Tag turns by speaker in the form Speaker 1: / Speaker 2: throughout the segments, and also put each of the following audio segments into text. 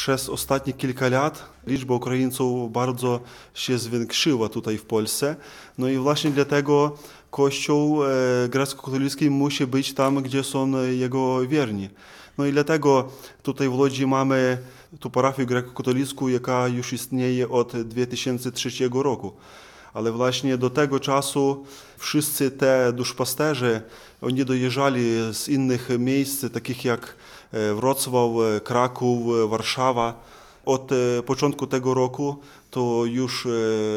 Speaker 1: Przez ostatnie kilka lat liczba Ukraińców bardzo się zwiększyła tutaj w Polsce. No i właśnie dlatego Kościół grecko-katolicki musi być tam, gdzie są jego wierni. No i dlatego tutaj w Łodzi mamy tu parafię grecko-katolicką, jaka już istnieje od 2003 roku. Ale właśnie do tego czasu wszyscy te duszpasterze, oni dojeżdżali z innych miejsc, takich jak Wrocław, Kraków, Warszawa. Od początku tego roku to już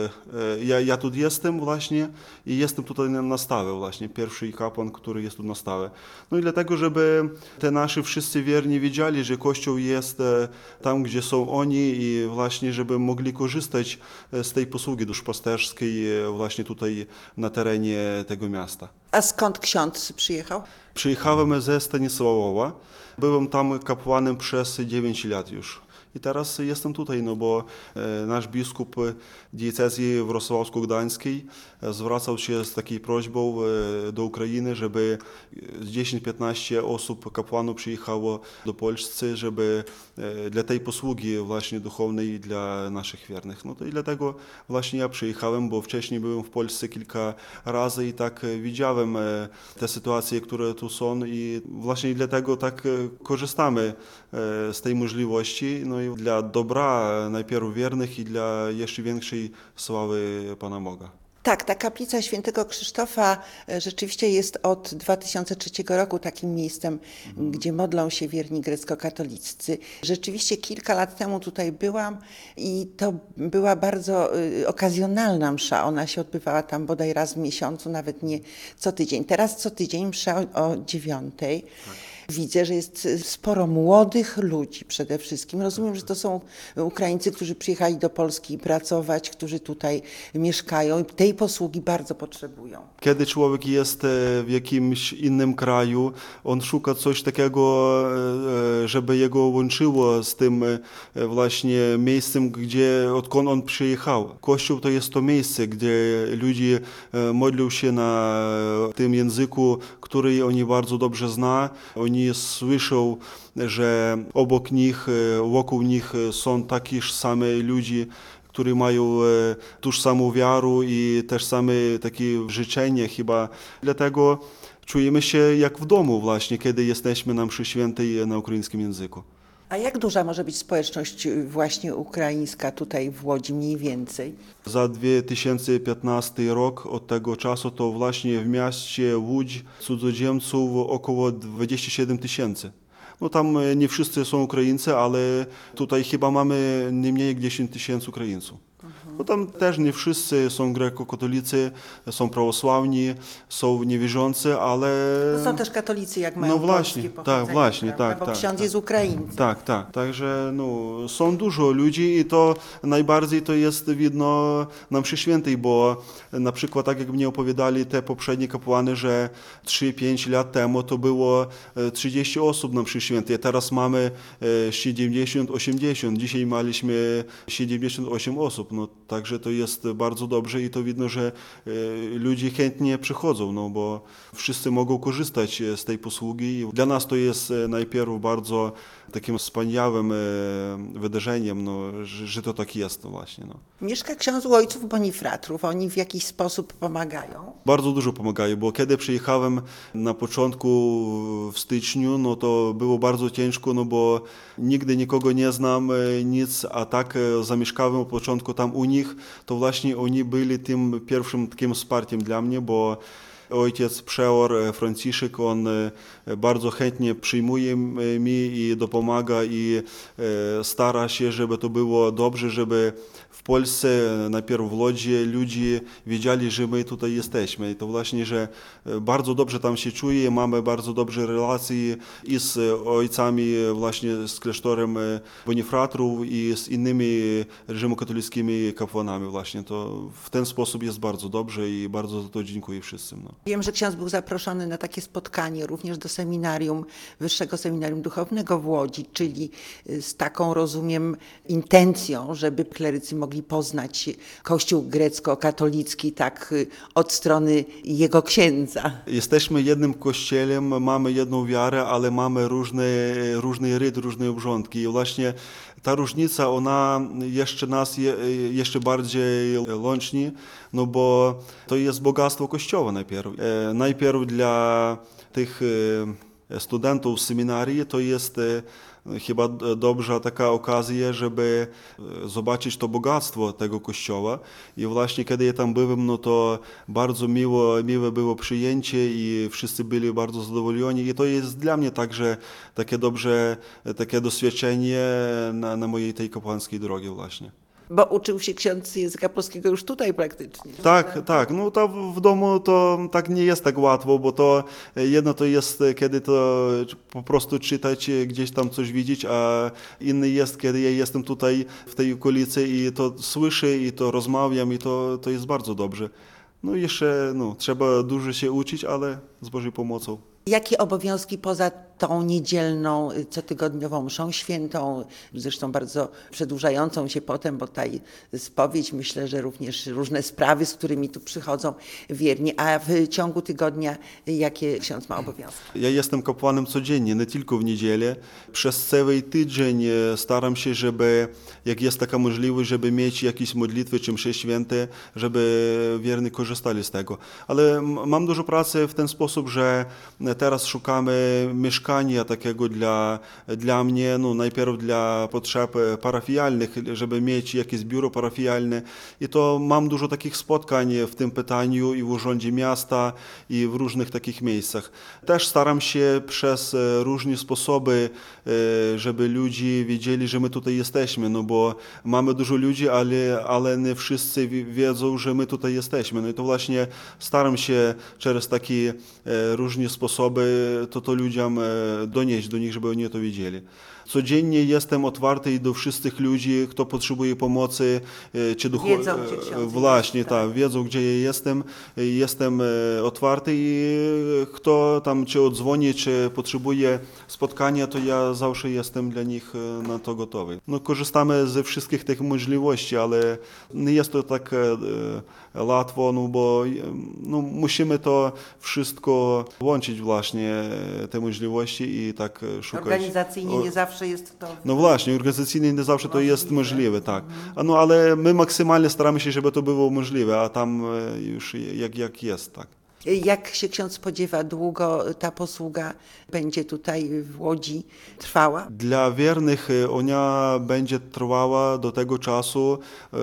Speaker 1: ja tu jestem właśnie i jestem tutaj na stałe właśnie, pierwszy kapłan, który jest tu na stałe. No i dlatego, żeby te nasi wszyscy wierni wiedzieli, że Kościół jest tam, gdzie są oni i właśnie, żeby mogli korzystać z tej posługi duszpasterskiej właśnie tutaj na terenie tego miasta.
Speaker 2: A skąd ksiądz przyjechał?
Speaker 1: Przyjechałem ze Stanisławowa. Byłem tam kapłanem przez 9 lat już. I teraz jestem tutaj, no bo nasz biskup diecezji wrocławsko-gdańskiej zwracał się z takiej prośbą do Ukrainy, żeby 10-15 osób kapłanów przyjechało do Polski, żeby dla tej posługi właśnie duchownej dla naszych wiernych. No to i dlatego właśnie ja przyjechałem, bo wcześniej byłem w Polsce kilka razy i tak widziałem te sytuacje, które tu są i właśnie dlatego tak korzystamy z tej możliwości, no i dla dobra najpierw wiernych i dla jeszcze większej sławy Pana Boga.
Speaker 2: Tak, ta kaplica Świętego Krzysztofa rzeczywiście jest od 2003 roku takim miejscem, gdzie modlą się wierni grecko-katoliccy. Rzeczywiście kilka lat temu tutaj byłam i to była bardzo okazjonalna msza. Ona się odbywała tam bodaj raz w miesiącu, nawet nie co tydzień. Teraz co tydzień msza o 9:00. Tak. Widzę, że jest sporo młodych ludzi przede wszystkim. Rozumiem, że to są Ukraińcy, którzy przyjechali do Polski pracować, którzy tutaj mieszkają i tej posługi bardzo potrzebują.
Speaker 1: Kiedy człowiek jest w jakimś innym kraju, on szuka coś takiego, żeby jego łączyło z tym właśnie miejscem, odkąd on przyjechał. Kościół to jest to miejsce, gdzie ludzie modlą się na tym języku, który oni bardzo dobrze znają. Oni słyszą, że obok nich, wokół nich są taki same ludzie, którzy mają tą samą wiarę i też same takie życzenie chyba. Dlatego czujemy się jak w domu właśnie, kiedy jesteśmy na mszy świętej na ukraińskim języku.
Speaker 2: A jak duża może być społeczność właśnie ukraińska tutaj w Łodzi mniej więcej?
Speaker 1: Za 2015 rok od tego czasu to właśnie w mieście Łódź cudzoziemców około 27 000. No tam nie wszyscy są Ukraińcy, ale tutaj chyba mamy nie mniej jak 10 000 Ukraińców. No tam też nie wszyscy są grekokatolicy, są prawosławni, są niewierzący, ale...
Speaker 2: To są też katolicy, jak mają
Speaker 1: no właśnie,
Speaker 2: polskie pochodzenie,
Speaker 1: tak, właśnie,
Speaker 2: prawda?
Speaker 1: tak,
Speaker 2: Bo
Speaker 1: tak,
Speaker 2: ksiądz
Speaker 1: tak.
Speaker 2: jest Ukraińcem.
Speaker 1: Tak, tak. Także są dużo ludzi i to najbardziej to jest widno na mszy świętej, bo na przykład tak jak mnie opowiadali te poprzednie kapłany, że 3-5 lat temu to było 30 osób na mszy świętej, a teraz mamy 70-80. Dzisiaj mieliśmy 78 osób. No, także to jest bardzo dobrze i to widno, że ludzie chętnie przychodzą, no bo wszyscy mogą korzystać z tej posługi. Dla nas to jest najpierw bardzo takim wspaniałym wydarzeniem, no, że to tak jest no właśnie. No.
Speaker 2: Mieszka ksiądz u ojców Bonifratrów. Oni w jakiś sposób pomagają?
Speaker 1: Bardzo dużo pomagają, bo kiedy przyjechałem na początku w styczniu, no to było bardzo ciężko, no bo nigdy nikogo nie znam, nic, a tak zamieszkałem od początku tam u nich, to właśnie oni byli tym pierwszym takim wsparciem dla mnie, bo ojciec przeor Franciszek, on bardzo chętnie przyjmuje mi i dopomaga i stara się, żeby to było dobrze, żeby w Polsce, najpierw w Łodzi, ludzie wiedzieli, że my tutaj jesteśmy. I to właśnie, że bardzo dobrze tam się czuję, mamy bardzo dobre relacje i z ojcami właśnie z klasztorem Bonifratrów i z innymi rzymokatolickimi kapłanami właśnie. To w ten sposób jest bardzo dobrze i bardzo za to dziękuję wszystkim. No.
Speaker 2: Wiem, że ksiądz był zaproszony na takie spotkanie również do seminarium, Wyższego Seminarium Duchownego w Łodzi, czyli z taką, rozumiem, intencją, żeby klerycy mogli poznać Kościół grecko-katolicki tak od strony jego księdza.
Speaker 1: Jesteśmy jednym kościołem, mamy jedną wiarę, ale mamy różne ryty, różne obrządki. I właśnie ta różnica, ona jeszcze nas jeszcze bardziej łączy, no bo to jest bogactwo Kościoła najpierw. Najpierw dla tych studentów seminarii to jest chyba dobrze taka okazja, żeby zobaczyć to bogactwo tego kościoła. I właśnie kiedy ja tam byłem, no to bardzo miłe było przyjęcie i wszyscy byli bardzo zadowoleni. I to jest dla mnie także takie doświadczenie na mojej tej kapłańskiej drogi właśnie.
Speaker 2: Bo uczył się ksiądz języka polskiego już tutaj praktycznie.
Speaker 1: Tak. No to w domu to tak nie jest tak łatwo, bo to jedno to jest, kiedy to po prostu czytać, gdzieś tam coś widzieć, a inny jest, kiedy ja jestem tutaj w tej okolicy i to słyszę i to rozmawiam i to jest bardzo dobrze. No i jeszcze trzeba dużo się uczyć, ale z Bożej pomocą.
Speaker 2: Jakie obowiązki poza tą niedzielną, cotygodniową mszą świętą, zresztą bardzo przedłużającą się potem, bo ta spowiedź, myślę, że również różne sprawy, z którymi tu przychodzą wierni, a w ciągu tygodnia jakie ksiądz ma obowiązki?
Speaker 1: Ja jestem kapłanem codziennie, nie tylko w niedzielę. Przez cały tydzień staram się, żeby, jak jest taka możliwość, żeby mieć jakieś modlitwy czy msze święte, żeby wierni korzystali z tego. Ale mam dużo pracy w ten sposób, że teraz szukamy mieszkania takiego dla mnie, najpierw dla potrzeb parafialnych, żeby mieć jakieś biuro parafialne. I to mam dużo takich spotkań w tym pytaniu i w urzędzie miasta i w różnych takich miejscach. Też staram się przez różne sposoby, żeby ludzie wiedzieli, że my tutaj jesteśmy, no bo mamy dużo ludzi, ale nie wszyscy wiedzą, że my tutaj jesteśmy. No i to właśnie staram się przez takie różne sposoby to ludziom donieść do nich, żeby oni to wiedzieli. Codziennie jestem otwarty do wszystkich ludzi, kto potrzebuje pomocy, czy duchowej.
Speaker 2: Wiedzą, gdzie ksiądz
Speaker 1: Właśnie,
Speaker 2: jest,
Speaker 1: tak, wiedzą, gdzie ja jestem. Jestem otwarty i kto tam czy odzwoni, czy potrzebuje spotkania, to ja zawsze jestem dla nich na to gotowy. No, korzystamy ze wszystkich tych możliwości, ale nie jest to tak łatwo, no bo musimy to wszystko łączyć właśnie, te możliwości i tak szukać.
Speaker 2: Organizacyjnie nie zawsze jest to...
Speaker 1: No właśnie, organizacyjnie nie zawsze to jest możliwe, tak. Ale my maksymalnie staramy się, żeby to było możliwe, a tam już jak jest, tak.
Speaker 2: Jak się ksiądz spodziewa, długo ta posługa będzie tutaj w Łodzi trwała?
Speaker 1: Dla wiernych ona będzie trwała do tego czasu,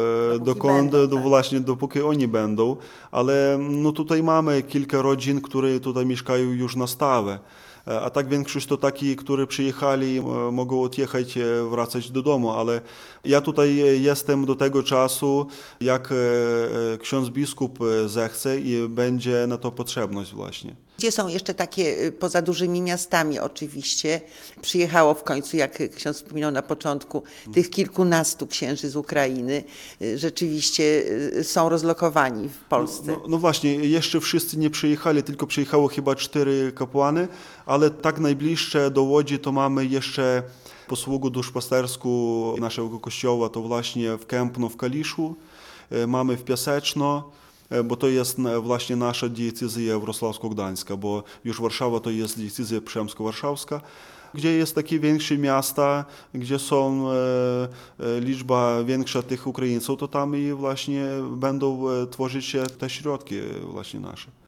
Speaker 1: dopóki oni będą, ale tutaj mamy kilka rodzin, które tutaj mieszkają już na stałe. A tak większość to taki, którzy przyjechali, mogą odjechać, wracać do domu, ale ja tutaj jestem do tego czasu, jak ksiądz biskup zechce i będzie na to potrzebność właśnie.
Speaker 2: Gdzie są jeszcze takie, poza dużymi miastami oczywiście, przyjechało w końcu, jak ksiądz wspominał na początku, tych kilkunastu księży z Ukrainy, rzeczywiście są rozlokowani w Polsce.
Speaker 1: No właśnie, jeszcze wszyscy nie przyjechali, tylko przyjechało chyba 4 kapłany, ale tak najbliższe do Łodzi to mamy jeszcze posługę duszpasterską naszego kościoła, to właśnie w Kępno w Kaliszu, mamy w Piaseczno, bo to jest właśnie nasza diecezja wrocławsko-gdańska, bo już Warszawa to jest diecezja przemsko-warszawska, gdzie jest takie większe miasta, gdzie są liczba większa tych Ukraińców, to tam i właśnie będą tworzyć się te środki właśnie nasze.